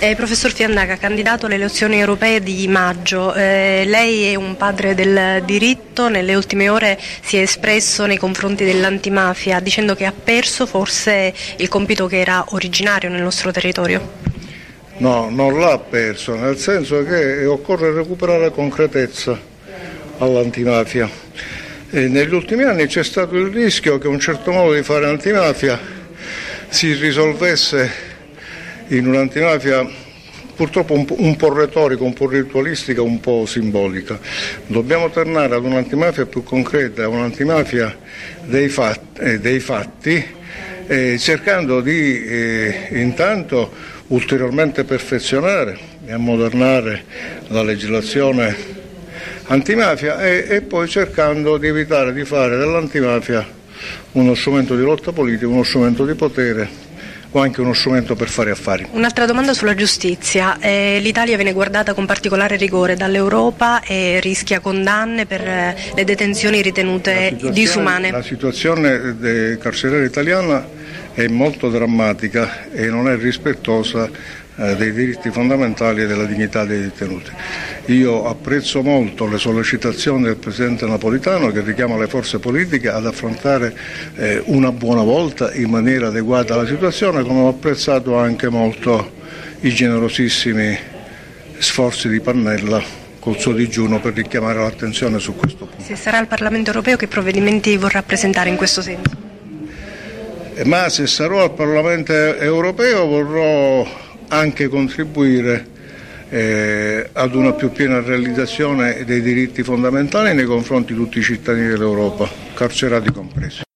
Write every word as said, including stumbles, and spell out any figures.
Eh, professor Fiandaca, candidato alle elezioni europee di maggio, eh, lei è un padre del diritto, nelle ultime ore si è espresso nei confronti dell'antimafia dicendo che ha perso forse il compito che era originario nel nostro territorio. No, non l'ha perso, nel senso che occorre recuperare concretezza all'antimafia. E negli ultimi anni c'è stato il rischio che un certo modo di fare antimafia si risolvesse in un'antimafia purtroppo un po', un po' retorica, un po' ritualistica, un po' simbolica. Dobbiamo tornare ad un'antimafia più concreta, un'antimafia dei fatti, eh, dei fatti eh, cercando di eh, intanto ulteriormente perfezionare e ammodernare la legislazione antimafia e, e poi cercando di evitare di fare dell'antimafia uno strumento di lotta politica, uno strumento di potere o anche uno strumento per fare affari. Un'altra domanda sulla giustizia. Eh, L'Italia viene guardata con particolare rigore dall'Europa e rischia condanne per eh, le detenzioni ritenute disumane. La situazione carceraria italiana è molto drammatica e non è rispettosa eh, dei diritti fondamentali e della dignità dei detenuti. Io apprezzo molto le sollecitazioni del Presidente Napolitano che richiama le forze politiche ad affrontare eh, una buona volta in maniera adeguata la situazione, come ho apprezzato anche molto i generosissimi sforzi di Pannella col suo digiuno per richiamare l'attenzione su questo punto. Se sarà al Parlamento europeo, che provvedimenti vorrà presentare in questo senso? Ma se sarò al Parlamento europeo vorrò anche contribuire eh, ad una più piena realizzazione dei diritti fondamentali nei confronti di tutti i cittadini dell'Europa, carcerati compresi.